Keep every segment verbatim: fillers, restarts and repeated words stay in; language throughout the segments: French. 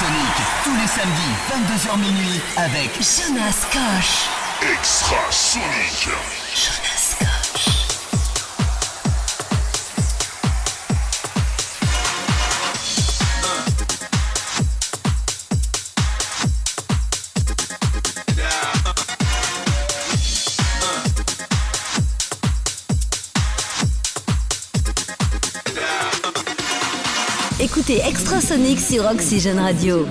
Sonic, tous les samedis, vingt-deux heures minuit, avec Jonas Koch. Extra Sonic. Jonas Koch. Écoutez Extra Sonic sur Oxygène Radio.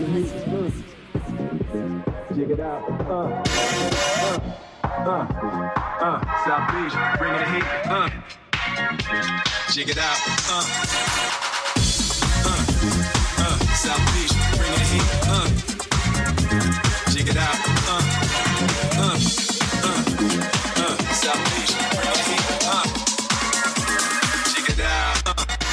Uh, uh, South Beach, bringing the heat, uh. Check it out, uh. Uh, uh, South Beach, bringing the heat, uh. Check it out, uh. Uh, uh, uh, South Beach, bringing the heat, uh. Check it out, uh.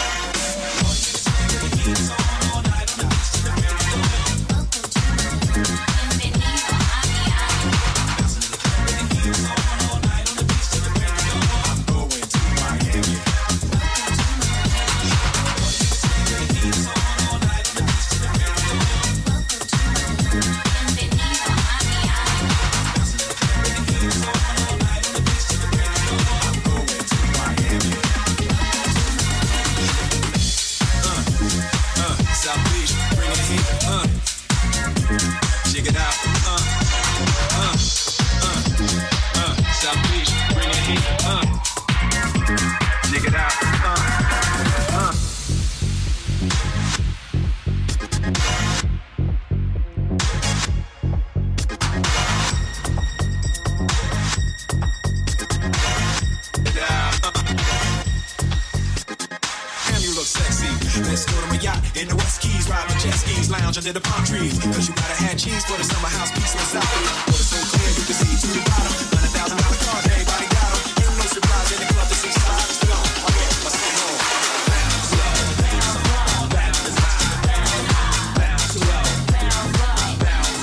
Under the palm trees, cause you gotta have cheese for the summer house peace inside. Water so clear you can see to the bottom. Hundred thousand dollar cars, everybody got them. Ain't no surprise in the club to see side. Let's go. Oh yeah, let's go home. Bounce low, bounce high, bounce high, bounce low, bounce high, bounce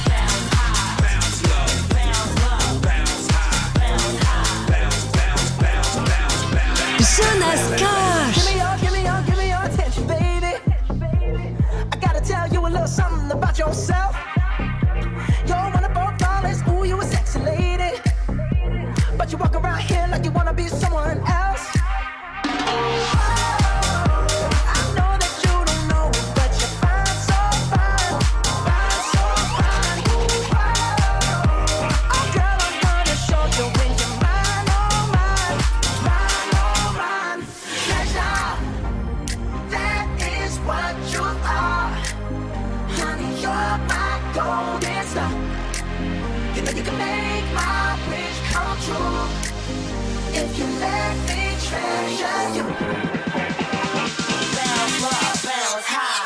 low, bounce high, bounce, bounce, bounce, bounce, bounce. Jonas Koch. Give me your, give me your, give me your attention, baby. Tell you a little something about yourself. You're one of our flawless, ooh, you a sexy lady. But you walk around here like you wanna be someone else. You can make my wish come true if you let me treasure you. Bounce low, bounce high.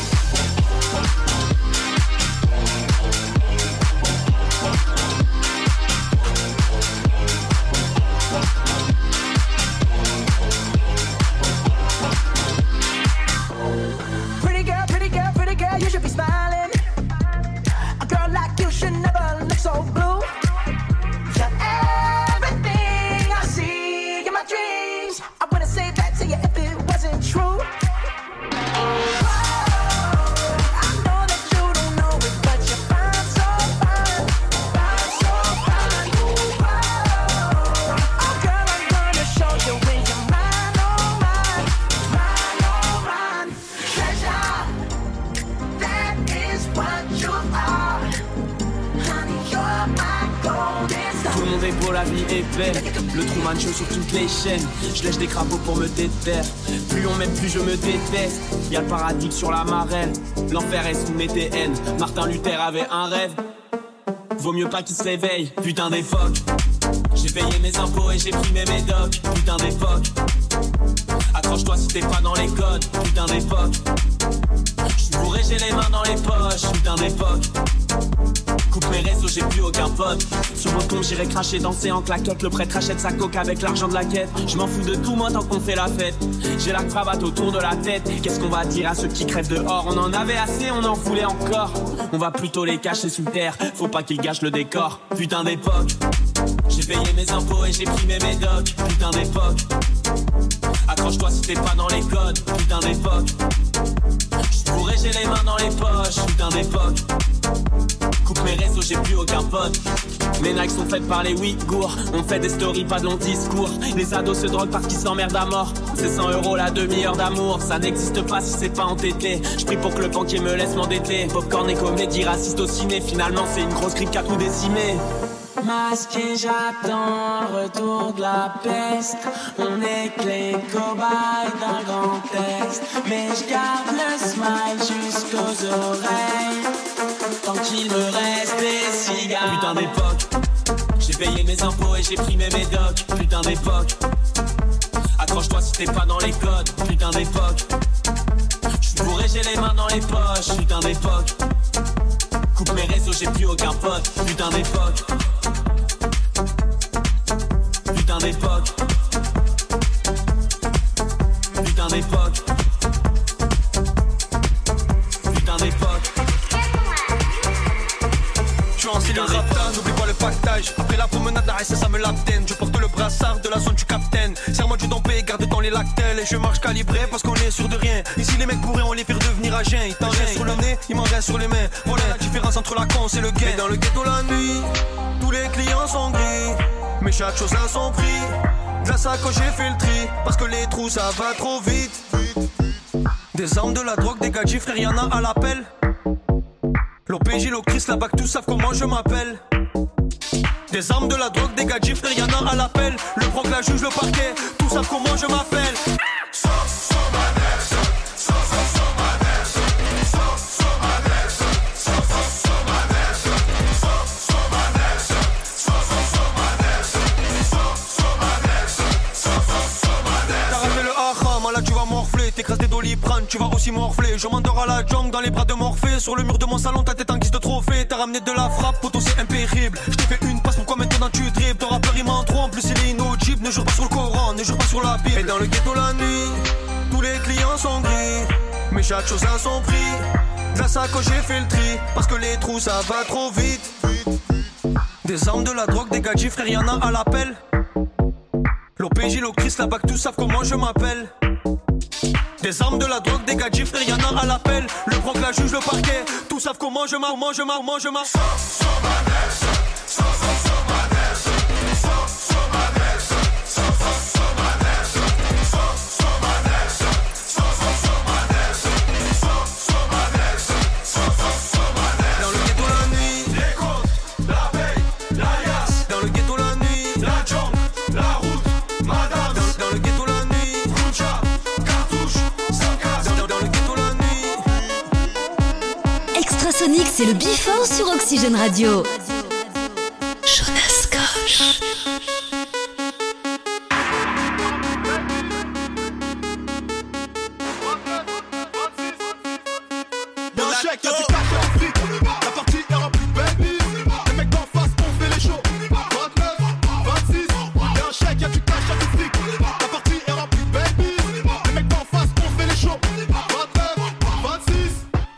Pretty girl, pretty girl, pretty girl, you should be smiling. A girl like you should never look so blue. You're everything I see in my dreams. I wouldn't say that to you if it wasn't true. I know that you don't know it, but you're fine, so fine, fine, so fine. Oh girl, I'm gonna show you when you're mine, oh mine, mine, oh mine. Treasure, that is what you are. Honey, you're my golden star. Tout le monde est beau, la vie est belle. Le Truman Show sur toutes les chaînes. Je lèche des crapauds pour me déterre. Plus on m'aime, plus je me déteste. Y'a le paradis sur la marelle. L'enfer est sous mes T N. Martin Luther avait un rêve. Vaut mieux pas qu'il se réveille. Putain d'époque. J'ai payé mes impôts et j'ai pris mes médocs. Putain d'époque. Accroche-toi si t'es pas dans les codes. Putain d'époque. J'suis bourré, j'ai les mains dans les poches. Putain d'époque. Coupe mes réseaux, j'ai plus aucun pote. Sur mon compte, j'irai cracher, danser en claquette. Le prêtre achète sa coke avec l'argent de la quête. Je m'en fous de tout, moi, tant qu'on fait la fête. J'ai la cravate autour de la tête. Qu'est-ce qu'on va dire à ceux qui crèvent dehors? On en avait assez, on en voulait encore. On va plutôt les cacher sous terre. Faut pas qu'ils gâchent le décor. Putain d'époque. J'ai payé mes impôts et j'ai pris mes médocs. Putain d'époque. Accroche-toi si t'es pas dans les codes. Putain d'époque. J'courrais, j'ai les mains dans les poches, putain d'époque. Coupe mes réseaux, j'ai plus aucun pote. Mes Nike sont faites par les Ouïghours. On fait des stories, pas de longs discours. Les ados se droguent parce qu'ils s'emmerdent à mort. C'est cent euros la demi-heure d'amour. Ça n'existe pas si c'est pas entêté. J'prie pour que le banquier me laisse m'endetter. Popcorn et comédie, raciste au ciné. Finalement c'est une grosse grippe qui a tout décimé. Masqué, j'attends le retour de la peste. On est que les cobayes d'un grand texte. Mais j'garde le smile jusqu'aux oreilles. Tant qu'il me reste des cigares. Putain d'époque. J'ai payé mes impôts et j'ai pris mes médocs. Putain d'époque. Accroche-toi si t'es pas dans les codes. Putain d'époque. J'suis bourré, j'ai les mains dans les poches. Putain d'époque. Coupe mes réseaux, j'ai plus aucun pote. Putain d'époque. Putain d'époque. Putain d'époque. Putain d'époque. Je suis en cellule rapta, n'oublie pas le pactage. Après la promenade, la S S ça me l'abtaine. Je porte le brassard de la zone du capitaine. Serre-moi du dompé, garde dans les lactelles. Et je marche calibré parce qu'on est sûr de rien. Ici les mecs pourraient on les faire devenir à jeun. Ils t'en restent sur le nez, ils m'en restent sur les mains. Voilà la différence entre la con et le gain. Et dans le ghetto la nuit, tous les clients sont gris. Mais chaque chose a son prix. De la sacoche j'ai fait le tri. Parce que les trous ça va trop vite. Des armes, de la drogue, des gadgets, frère y'en a à l'appel. L'O P J, l'Octrice, la B A C, tous savent comment je m'appelle. Des armes, de la drogue, des gadgets, frère y'en a à l'appel. Le proc, la juge, le parquet, tous savent comment je m'appelle. T'écrases des doliprane, tu vas aussi morfler. Je m'endors à la jungle dans les bras de Morphée. Sur le mur de mon salon, ta tête en guise de trophée. T'as ramené de la frappe, poteau c'est impérible. Je t'ai fait une passe, pourquoi maintenant tu dribbles? Ton rappeur il m'en trop, en plus il est inaudible. Ne jure pas sur le Coran, ne jure pas sur la Bible. Et dans le ghetto la nuit, tous les clients sont gris. Mais chaque chose a son prix. De la sacoche j'ai fait le tri. Parce que les trous ça va trop vite. Des armes, de la drogue, des gadgets, frère y'en a à l'appel. L'O P J, l'Octrice, la B A C, tous savent comment je m'appelle. Des armes, de la drogue, des gadgets, frère y'en a à l'appel. Le proc, la juge, le parquet, tous savent comment je m'appelle, comment je m'appelle, comment je m'appelle. Dans le ghetto la nuit, les comptes, la veille, l'alias. Dans le ghetto la nuit, la jungle, la route, madame. Dans, dans le ghetto la nuit, Kuncha. Extrasonic, c'est le Before sur Oxygène Radio. Jonas Koch. Dans la chèque, y'a du cash en fric. La partie est remplie de baby. Les mecs d'en face, on fait les shows. vingt-neuf, vingt-six. Y'a un chèque, y'a du cash, y'a du fric. La partie est remplie de baby. Les mecs d'en face, on fait les shows. vingt-neuf, vingt-six.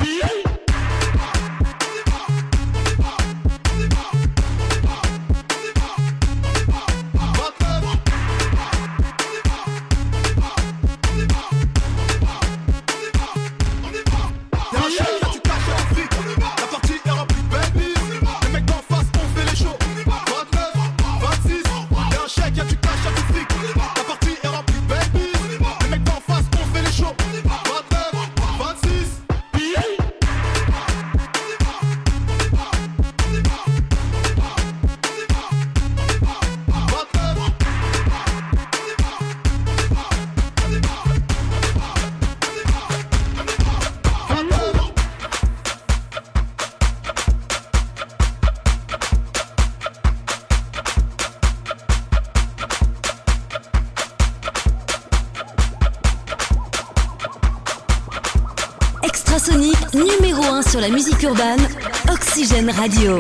Extrasonic, numéro un sur la musique urbaine, Oxygène Radio.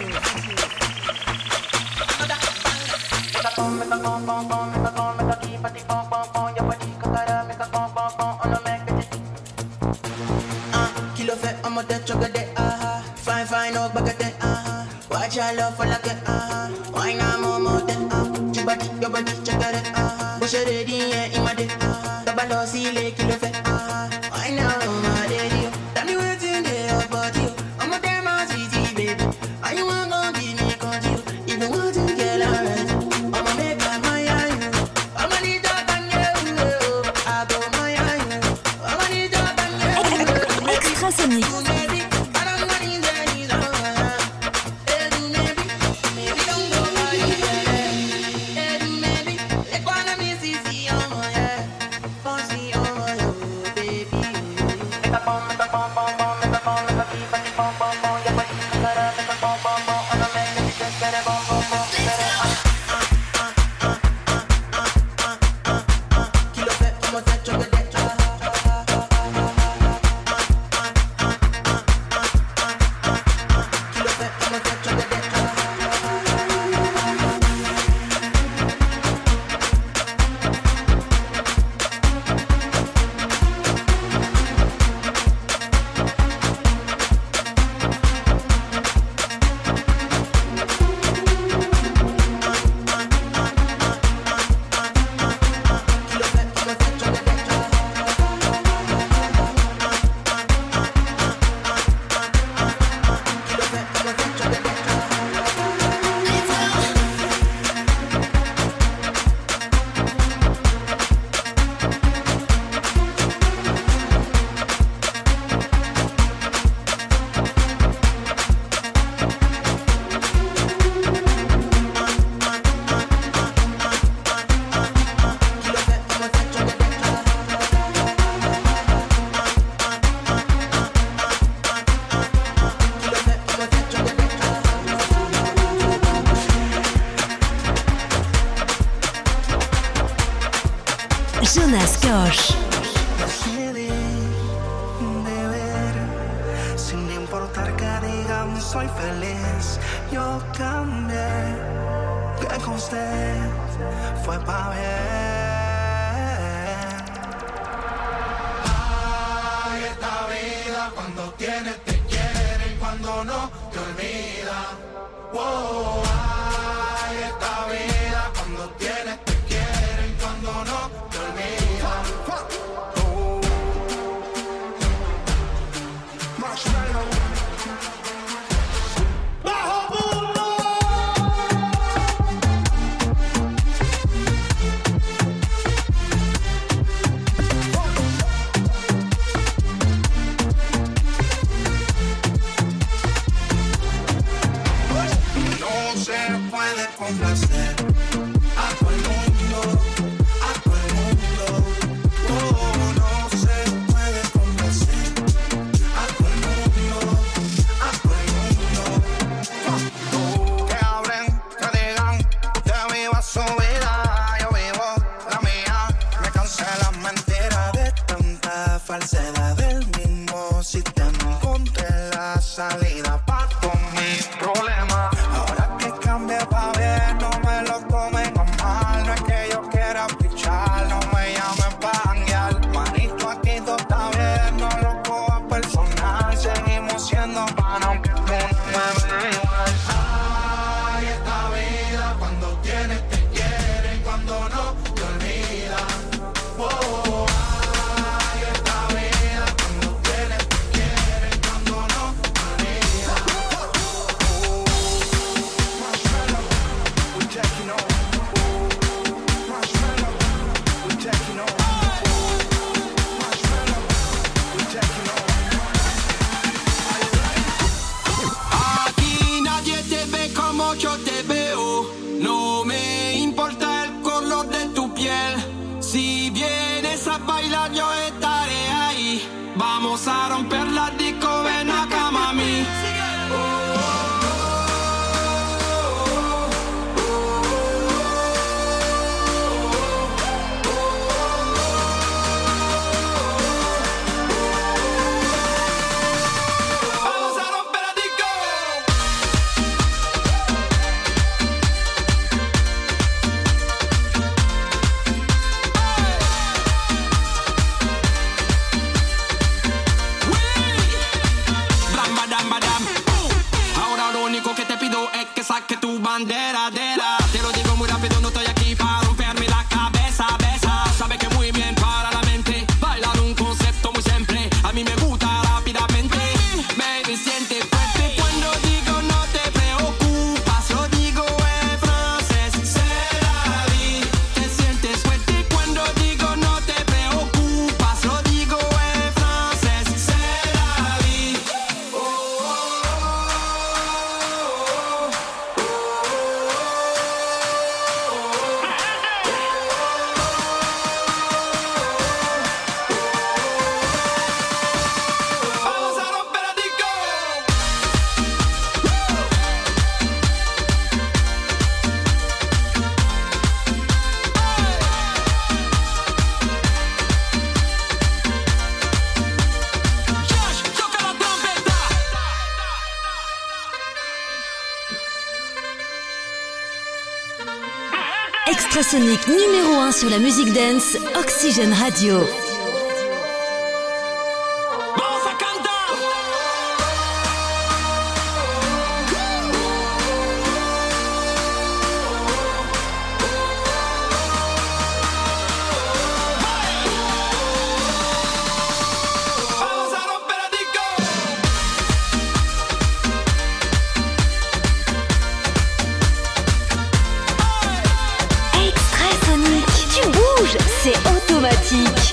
Kilo fait en mode chocolat, ah, fine fine au bagatelle, ah, watch your love for like ah, why not more more than ah, your body, your body, check it, ah, push it in, yeah, in my dick, ah, the ball see le kilo fait, ah, why not more daddy, Jonas Kosh. Decidí vivir sin importar que digan soy feliz. Yo cambié, que con usted fue pa' bien. Ay, esta vida cuando tienes te quieren, cuando no te olvidan. Wow, ay, esta vida cuando tienes te quieren, cuando no te olvidan. Oh. Marshmallow. Bajo mundo. No se puede complacer a todo el mundo, a todo el mundo. Oh, no se puede complacer a todo el mundo, a todo el mundo. Que hablen, que digan, que viva su vida, yo vivo la mía. Me cansé las mentiras de tanta falsedad del mismo sistema. Encontré la salida para todos mis problemas. Ahora que cambie pa' bien, no me lo tomen a mal. No es que yo quiera pichar, no me llamen pa' janguear. Manito, aquí todo está bien, no lo cojas personal. Seguimos siendo panas aunque tú no me veas igual. Ay, esta vida cuando tienes te quieren, cuando no te olvidan. Oh, ay, esta vida cuando tienes te quieren, cuando no te olvidan. Marshmallow, we taking over. Marshmallow, we taking over. Marshmallow, we taking over. Aquí nadie te ve como yo te veo. No me importa el color de tu piel. Si vienes a bailar yo estaré ahí. Vamos a romper la disco, ven acá mami. Vamos a romper la disco. Blam, badam, badam. Ahora lo único que te pido es que saque tu bandera, dera. Te lo digo muy rápido, no estoy aquí para romperme la cabeza, besa. Sabe que muy bien para la mente. Bailar un concepto muy simple. A mí me gusta rápidamente. Baby, siente fuerte cuando digo no te preocupas. Lo digo en francés, c'est la vie. Te sientes fuerte cuando digo no te preocupas. Lo digo en francés, c'est la vie. Oh, oh, vamos a romper la disco. Josh, toca la trompeta. Extrasonic numéro un sur la musique dance, Oxygène Radio. Vamos a cantar. Vamos a romper la disco. Extrasonic, tu bouges, c'est automatique.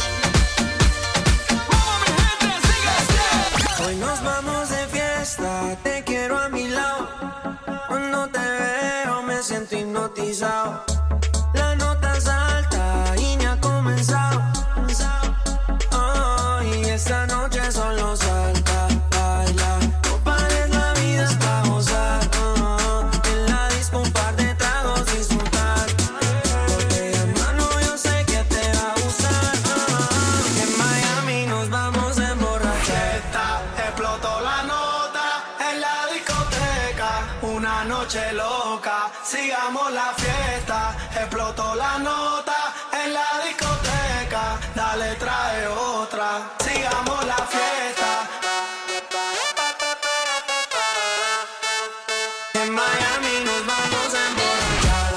Hoy nos vamos de fiesta, te quiero a mi lado. Cuando te veo me siento hipnotizado. La nota es alta y ni ha comenzado. Oh, y esta noche solo salta, baila. No pares, la vida es pa' gozar. Oh, en la disco un par de tragos disfrutar. Botella en mano yo sé que te va a gustar. noche loca, sigamos la fiesta, explotó la nota en la discoteca, dale trae otra, sigamos la fiesta. En Miami nos vamos a emborrachar.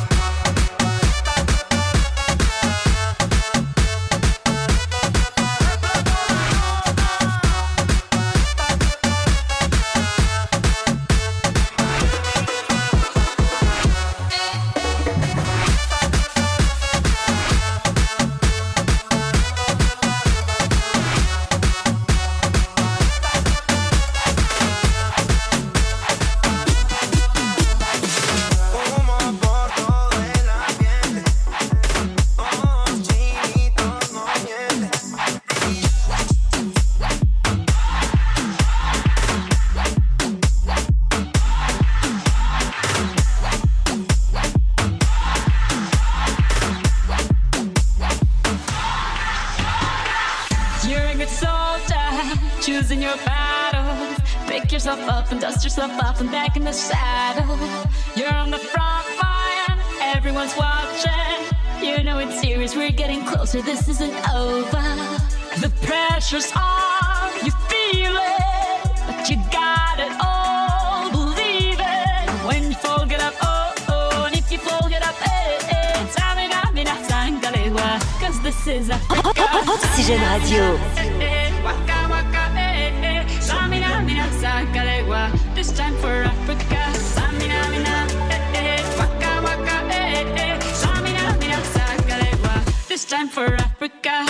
Choosing your battles, pick yourself up and dust yourself off and back in the saddle. You're on the front line, everyone's watching. You know it's serious, we're getting closer, this isn't over. The pressure's on, you feel it, but you got it all, believe it. When you fall, get up, oh, oh, and if you fall, get up, eh, eh. Samina, mina, sangalewa, cause this is Africa. Oxygène Radio. Waka waka eh eh, Samina mina sakalegwa. This time for Africa. Samina mina eh eh, waka waka eh eh, Samina mina sakalegwa. This time for Africa.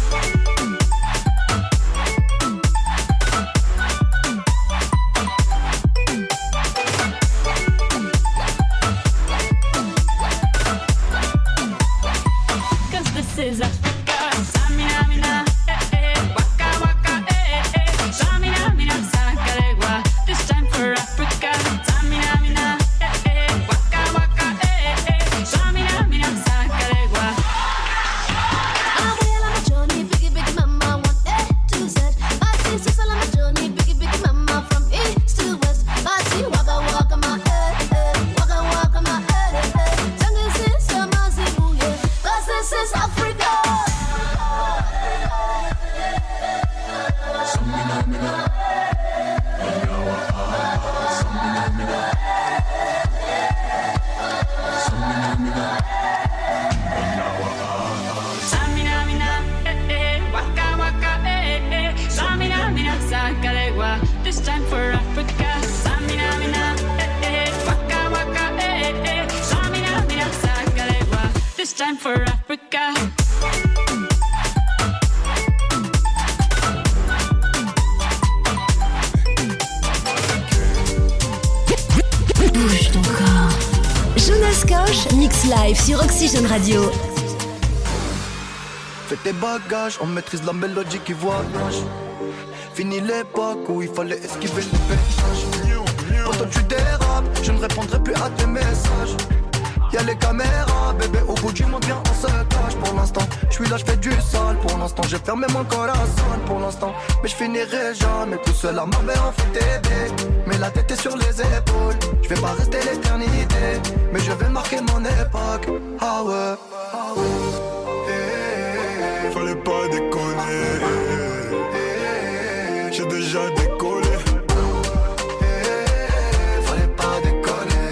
Cause this is Africa. Samina mina. This time for Africa. Samina mina eh eh, waka waka eh eh, Samina mina sakalegwa. This time for Africa. Bouge ton corps. Jonas Koch, mix live sur Oxygène Radio. Fais tes bagages, on maîtrise la mélodie qui voyage. Fini l'époque où il fallait esquiver les péages. Quand toi tu dérapes, je ne répondrai plus à tes messages. Y'a les caméras, bébé, au bout du monde, viens, on se cache. Pour l'instant, je suis là, je fais du sale. Pour l'instant, j'ai fermé mon corazon. Pour l'instant, mais je finirai jamais tout seul à m'enlever en T V. Mais la tête est sur les épaules. Je vais pas rester l'éternité, mais je vais marquer mon époque. Ah ouais, ah ouais. Hey, fallait pas déconner. J'ai déjà décollé. Hey, fallait pas déconner.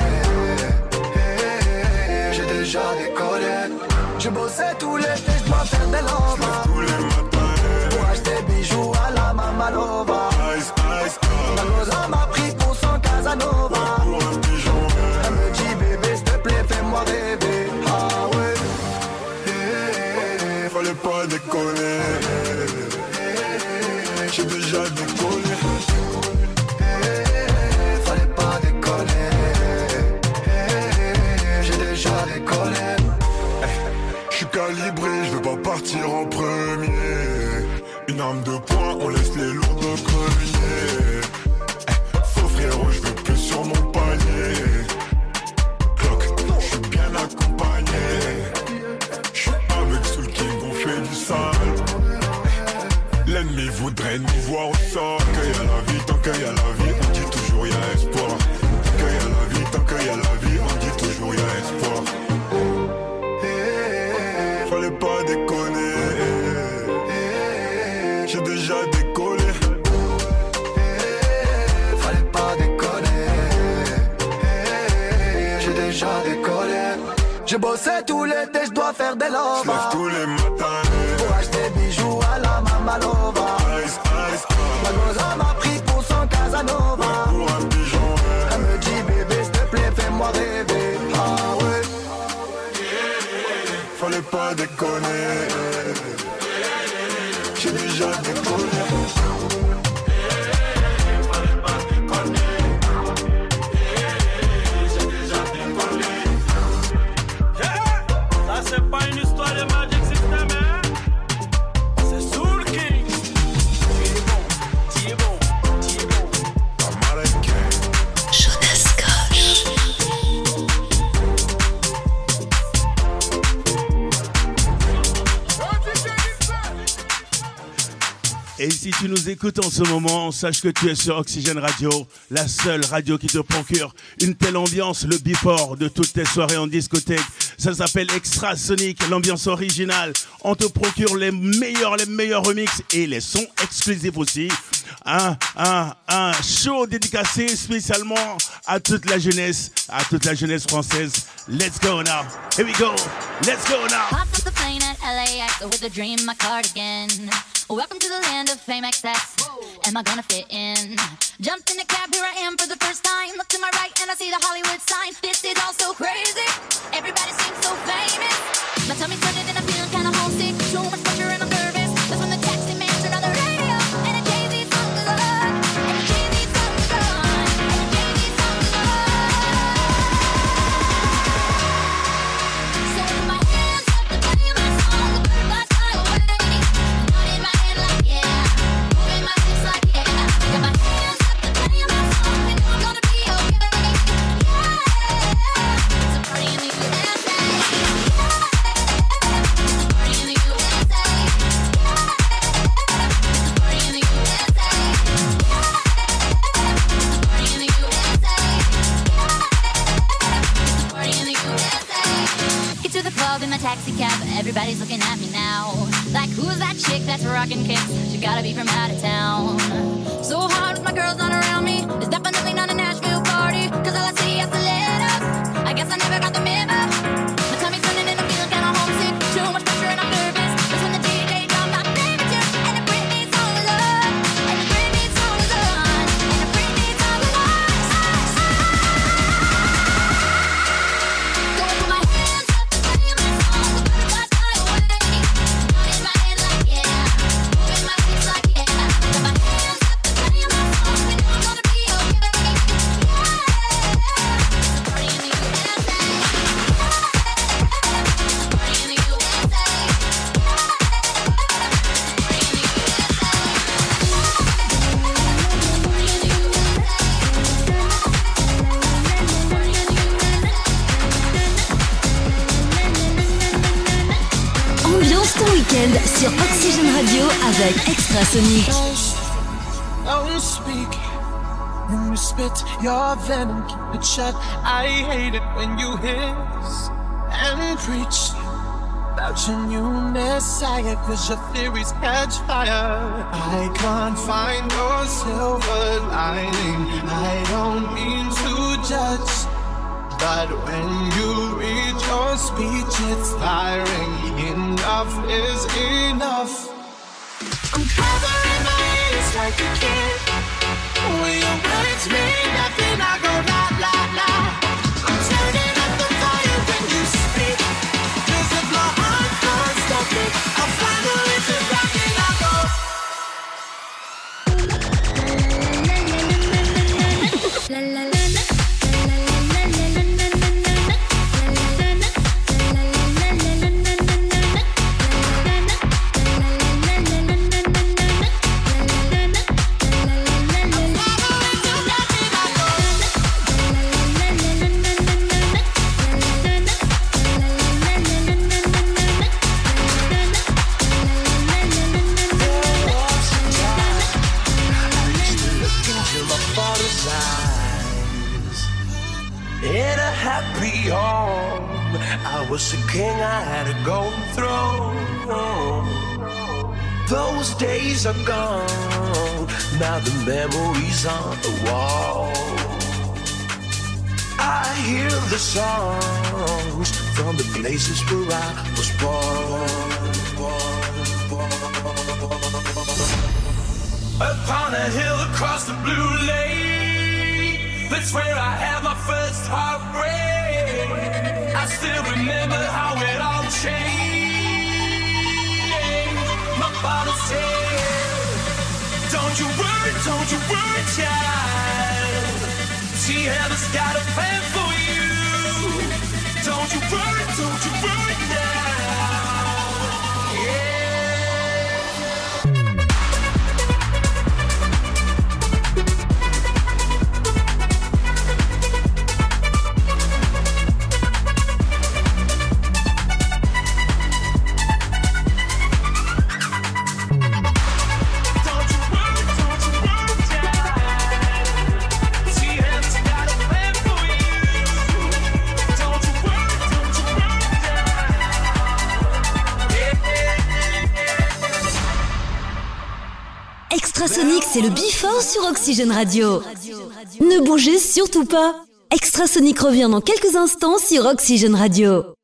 Hey, j'ai déjà décollé. Je bossais tous les jours, je dois faire des lambas. Tous les matins. Pour acheter bijoux à la Mamalova. Ice, ice, ice. La goza m'a pris pour son Casanova. Pour un pigeon. Elle me dit bébé, s'il te plaît, fais-moi rêver. Ah ouais. Hey, fallait pas déconner. J'ai déjà décollé. Hey, fallait pas déconner. Hey, j'ai déjà décollé. Je suis calibré, je veux pas partir en premier. Une arme de poing, on laisse les lourds de grenier. Faux frérot, je veux plus sur mon palier. Clock, je suis bien accompagné. Je suis avec ceux qui vont faire du sale. L'ennemi voudrait nous voir au sol. Tant qu'il y a la vie, tant qu'il y a la vie, on dit toujours il y a espoir. Tant qu'il y a la vie, tant J'ai bossé tout l'été, je dois faire des lovas. J'lève tous les matins pour acheter bijoux à la Mamalova. Ice, ice, ice. Ma goza m'a pris pour son Casanova. Pour un pigeon, ouais. Elle me dit bébé s'il te plaît fais-moi rêver. Ah ouais. Fallait pas déconner. J'ai déjà déconné. C'est pas une histoire de Magic System, hein? C'est Soul King. Thibaut, Thibaut, Thibaut. Jonas Koch. Et si tu nous écoutes en ce moment, sache que tu es sur Oxygène Radio, la seule radio qui te procure une telle ambiance, le before de toutes tes soirées en discothèque. Ça s'appelle Extra Sonic, l'ambiance originale. On te procure les meilleurs, les meilleurs remixes et les sons exclusifs aussi. Un, un, un show dédicacé spécialement à toute la jeunesse, à toute la jeunesse française. Let's go now. Here we go. Let's go now. Hop off the plane at L A X with a dream, my cardigan. Welcome to the land of fame excess. Am I gonna fit in? Jumped in a cab, here I am for the first time. Look to my right and I see the Hollywood sign. This is all so crazy. Everybody seems so famous. My tummy's turning and I'm feeling kinda homesick. Too much pressure and I'm nervous. That's when the taxi man turned on the radio and a Jay-Z song was on. And a Jay-Z song was on. And a Jay-Z song was on. So with my hands up to play my song, the bird flies fly away. Nodding my head like yeah, moving my hips like yeah. Got my hands up to play my song, and I'm gonna be okay. Yeah, it's a party in the U S A. Party in the U S A. Party in the U S A. Party in the U S A. Party in the U S A. Get to the club in my taxi cab, everybody's looking at me now. Like, who's that chick that's rockin' kicks? She gotta be from out of town. So hard with my girls not around me. It's definitely not a Nashville party, cause all I see is the letters. I guess I never got the memo. My tummy's turning and I'm feeling kinda homesick. Too much pressure and I'm nervous. That's when the D J dropped my favorite tune. And the Britney song was on. And the Britney song was on. And the Britney song was on. So I put my hands up to play my song. The bird flies fly away. Nodding my head like yeah, moving my hips like yeah. Got my hands up to play my song, and I'm gonna be okay. Yeah, it's a party in the U S A. Party in the U S A. Party in the U S A. Ambiance ton week-end sur Oxygène Radio avec Extra Sonic. Don't speak when you spit your venom, keep it shut. I hate it when you hiss and preach about your new messiah, cause your theories catch fire. I can't find your silver lining. I don't mean to judge, but when you read your speech, it's tiring. Enough is enough. I'm covering my ears like a kid. When your words mean nothing, I go la la la. I'm turning up the fire when you speak, cause if my heart can't stop it, I'll find a way to rock it. I'll go la la la. In a happy home, I was a king, I had a golden throne. Those days are gone, now the memories on the wall. I hear the songs from the places where I was born. Upon a hill across the blue lake, that's where I had my first heartbreak. I still remember how it all changed. My father said, don't you worry, don't you worry, child. See, heaven's got a plan for you. Don't you worry, don't you worry now. Yeah. Extrasonic, c'est le Before sur Oxygène Radio. Ne bougez surtout pas. Extrasonic revient dans quelques instants sur Oxygène Radio.